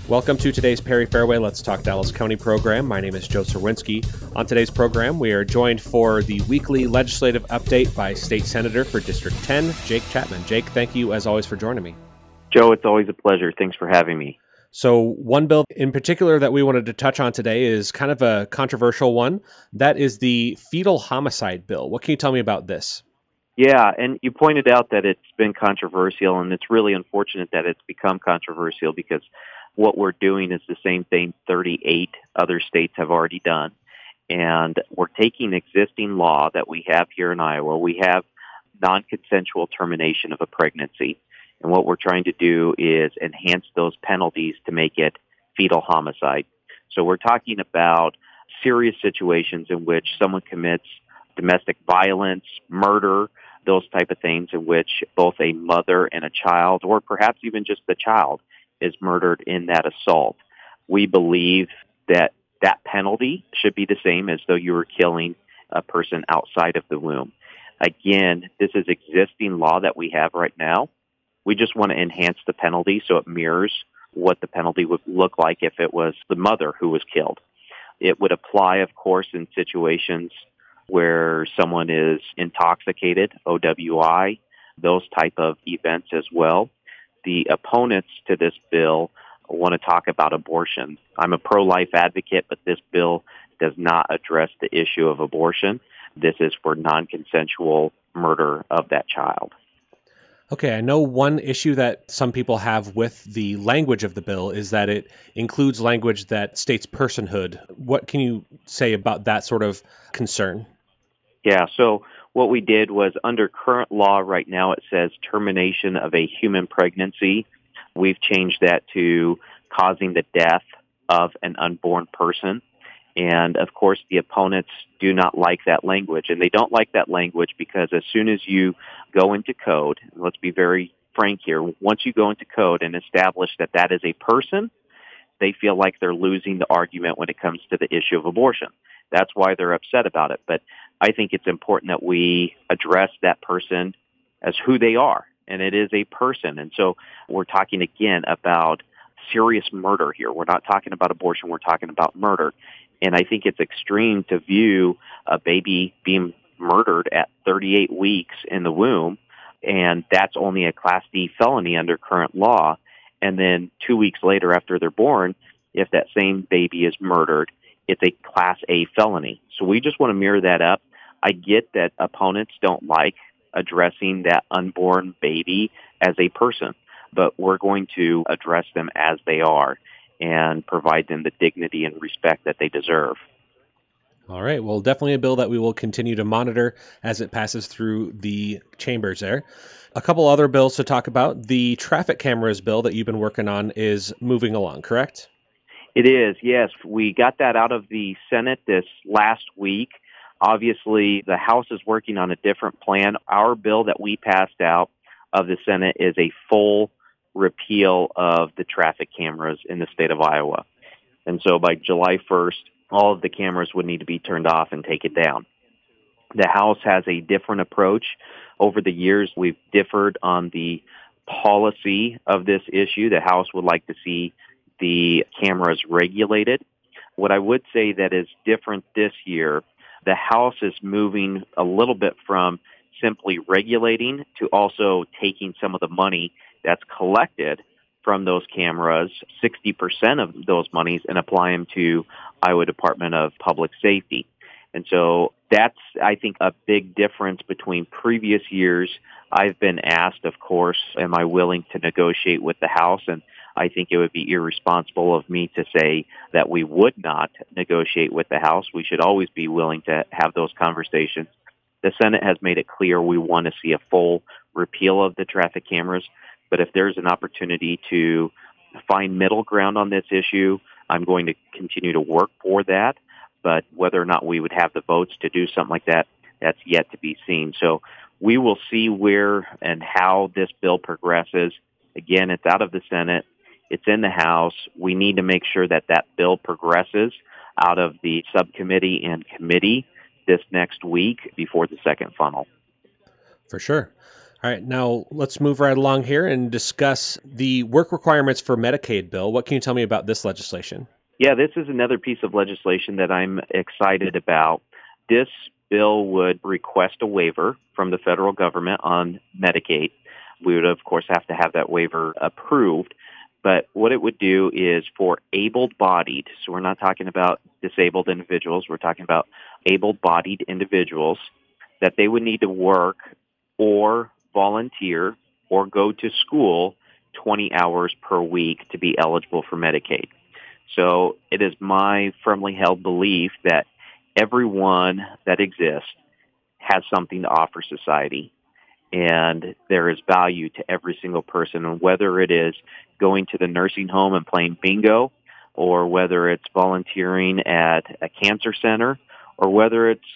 Welcome to today's Perry Fairway Let's Talk Dallas County program. My name is Joe Serwinski. On today's program, we are joined for the weekly legislative update by State Senator for District 10, Jake Chapman. Jake, thank you as always for joining me. Joe, it's always a pleasure. Thanks for having me. So one bill in particular that we wanted to touch on today is kind of a controversial one. That is the fetal homicide bill. What can you tell me about this? Yeah, and you pointed out that it's been controversial, and it's really unfortunate that it's become controversial because what we're doing is the same thing 38 other states have already done. And we're taking existing law that we have here in Iowa. We have non-consensual termination of a pregnancy. And what we're trying to do is enhance those penalties to make it fetal homicide. So we're talking about serious situations in which someone commits domestic violence, murder, those type of things in which both a mother and a child, or perhaps even just the child, is murdered in that assault. We believe that that penalty should be the same as though you were killing a person outside of the womb. Again, this is existing law that we have right now. We just want to enhance the penalty so it mirrors what the penalty would look like if it was the mother who was killed. It would apply, of course, in situations where someone is intoxicated, OWI, those type of events as well. The opponents to this bill want to talk about abortion. I'm a pro-life advocate, but this bill does not address the issue of abortion. This is for non-consensual murder of that child. Okay, I know one issue that some people have with the language of the bill is that it includes language that states personhood. What can you say about that sort of concern? Yeah, so what we did was under current law right now, it says termination of a human pregnancy. We've changed that to causing the death of an unborn person. And of course, the opponents do not like that language. And they don't like that language because as soon as you go into code, and let's be very frank here, once you go into code and establish that that is a person, they feel like they're losing the argument when it comes to the issue of abortion. That's why they're upset about it. But I think it's important that we address that person as who they are, and it is a person. And so we're talking again about serious murder here. We're not talking about abortion, we're talking about murder. And I think it's extreme to view a baby being murdered at 38 weeks in the womb, and that's only a Class D felony under current law. And then 2 weeks later after they're born, if that same baby is murdered, it's a Class A felony. So we just want to mirror that up. I get that opponents don't like addressing that unborn baby as a person, but we're going to address them as they are and provide them the dignity and respect that they deserve. All right. Well, definitely a bill that we will continue to monitor as it passes through the chambers there. A couple other bills to talk about. The traffic cameras bill that you've been working on is moving along, correct? It is, yes. We got that out of the Senate this last week. Obviously, the House is working on a different plan. Our bill that we passed out of the Senate is a full repeal of the traffic cameras in the state of Iowa. And so by July 1st, all of the cameras would need to be turned off and taken down. The House has a different approach. Over the years, we've differed on the policy of this issue. The House would like to see the cameras regulated. What I would say that is different this year, the House is moving a little bit from simply regulating to also taking some of the money that's collected from those cameras, 60% of those monies, and apply them to Iowa Department of Public Safety. And so that's, I think, a big difference between previous years. I've been asked, of course, am I willing to negotiate with the House? And I think it would be irresponsible of me to say that we would not negotiate with the House. We should always be willing to have those conversations. The Senate has made it clear we want to see a full repeal of the traffic cameras. But if there's an opportunity to find middle ground on this issue, I'm going to continue to work for that. But whether or not we would have the votes to do something like that, that's yet to be seen. So we will see where and how this bill progresses. Again, it's out of the Senate. It's in the House. We need to make sure that that bill progresses out of the subcommittee and committee this next week before the second funnel. For sure. All right, now let's move right along here and discuss the work requirements for Medicaid bill. What can you tell me about this legislation? Yeah, this is another piece of legislation that I'm excited about. This bill would request a waiver from the federal government on Medicaid. We would, of course, have to have that waiver approved. But what it would do is for able-bodied, so we're not talking about disabled individuals, we're talking about able-bodied individuals, that they would need to work or volunteer or go to school 20 hours per week to be eligible for Medicaid. So it is my firmly held belief that everyone that exists has something to offer society, and there is value to every single person, and whether it is going to the nursing home and playing bingo, or whether it's volunteering at a cancer center, or whether it's,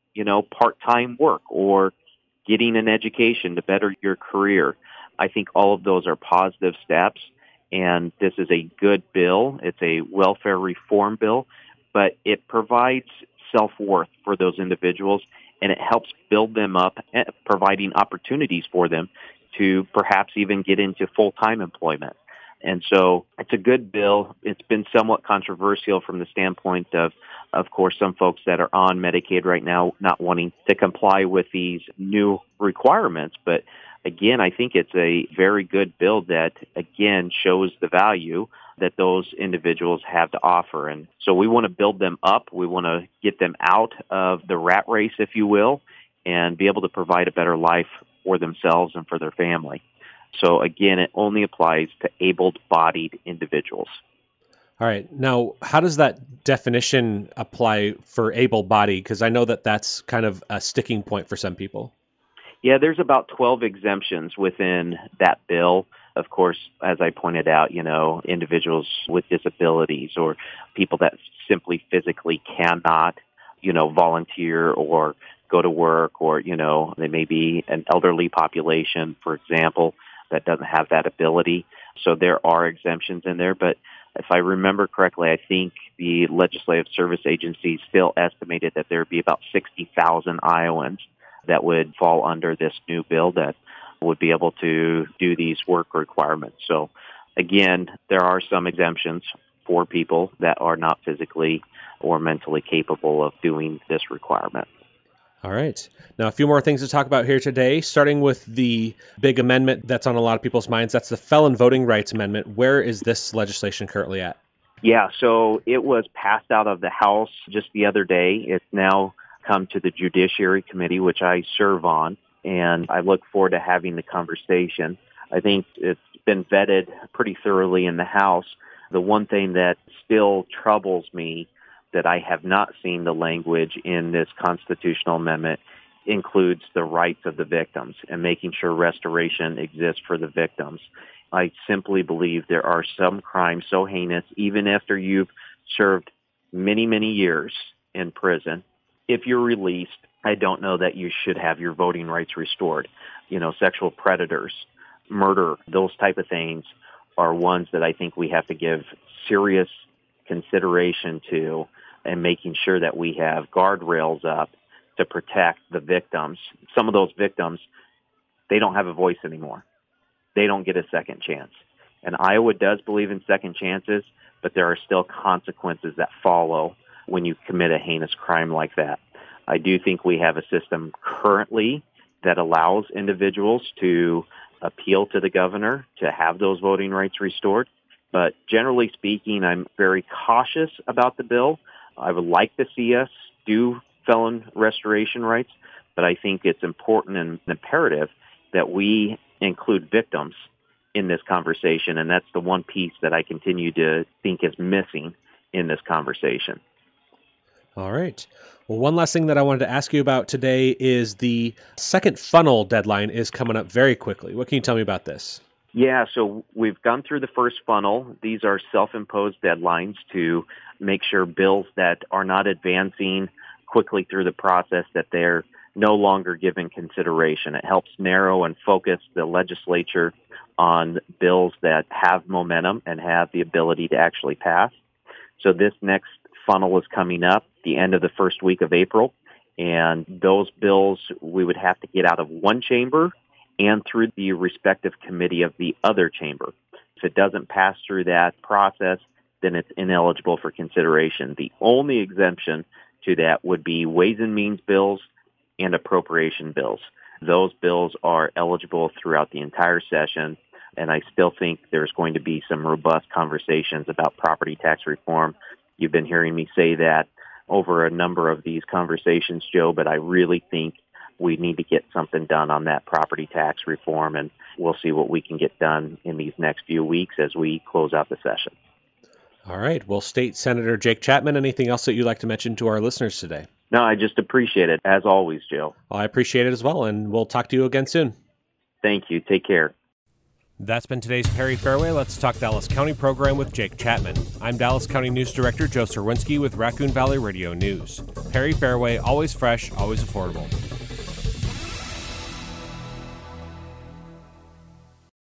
part-time work or getting an education to better your career. I think all of those are positive steps, and this is a good bill. It's a welfare reform bill, but it provides self-worth for those individuals, and it helps build them up, providing opportunities for them to perhaps even get into full-time employment. And so it's a good bill. It's been somewhat controversial from the standpoint of course, some folks that are on Medicaid right now not wanting to comply with these new requirements. But again, I think it's a very good bill that, again, shows the value that those individuals have to offer. And so we want to build them up. We want to get them out of the rat race, if you will, and be able to provide a better life for themselves and for their family. So again, it only applies to able-bodied individuals. All right. Now, how does that definition apply for able-bodied? Because I know that that's kind of a sticking point for some people. Yeah, there's about 12 exemptions within that bill. Of course, as I pointed out, individuals with disabilities or people that simply physically cannot, volunteer or go to work, or, they may be an elderly population, for example, that doesn't have that ability. So there are exemptions in there, but if I remember correctly, I think the Legislative Service Agency still estimated that there would be about 60,000 Iowans that would fall under this new bill that would be able to do these work requirements. So again, there are some exemptions for people that are not physically or mentally capable of doing this requirement. All right. Now, a few more things to talk about here today, starting with the big amendment that's on a lot of people's minds. That's the Felon Voting Rights Amendment. Where is this legislation currently at? Yeah, so it was passed out of the House just the other day. It's now come to the Judiciary Committee, which I serve on, and I look forward to having the conversation. I think it's been vetted pretty thoroughly in the House. The one thing that still troubles me that I have not seen the language in this constitutional amendment includes the rights of the victims and making sure restoration exists for the victims. I simply believe there are some crimes so heinous, even after you've served many, many years in prison, if you're released, I don't know that you should have your voting rights restored. Sexual predators, murder, those type of things are ones that I think we have to give serious consideration to, and making sure that we have guardrails up to protect the victims. Some of those victims, they don't have a voice anymore. They don't get a second chance. And Iowa does believe in second chances, but there are still consequences that follow when you commit a heinous crime like that. I do think we have a system currently that allows individuals to appeal to the governor to have those voting rights restored. But generally speaking, I'm very cautious about the bill. I would like to see us do felon restoration rights, but I think it's important and imperative that we include victims in this conversation, and that's the one piece that I continue to think is missing in this conversation. All right. Well, one last thing that I wanted to ask you about today is the second funnel deadline is coming up very quickly. What can you tell me about this? Yeah, so we've gone through the first funnel. These are self-imposed deadlines to make sure bills that are not advancing quickly through the process, that they're no longer given consideration. It helps narrow and focus the legislature on bills that have momentum and have the ability to actually pass. So this next funnel is coming up the end of the first week of April, and those bills we would have to get out of one chamber and through the respective committee of the other chamber. If it doesn't pass through that process, then it's ineligible for consideration. The only exemption to that would be Ways and Means bills and appropriation bills. Those bills are eligible throughout the entire session, and I still think there's going to be some robust conversations about property tax reform. You've been hearing me say that over a number of these conversations, Joe, but I really think we need to get something done on that property tax reform, and we'll see what we can get done in these next few weeks as we close out the session. All right. Well, State Senator Jake Chapman, anything else that you'd like to mention to our listeners today? No, I just appreciate it, as always, Joe. Well, I appreciate it as well, and we'll talk to you again soon. Thank you. Take care. That's been today's Perry Fairway Let's Talk Dallas County program with Jake Chapman. I'm Dallas County News Director Joe Serwinski with Raccoon Valley Radio News. Perry Fairway, always fresh, always affordable.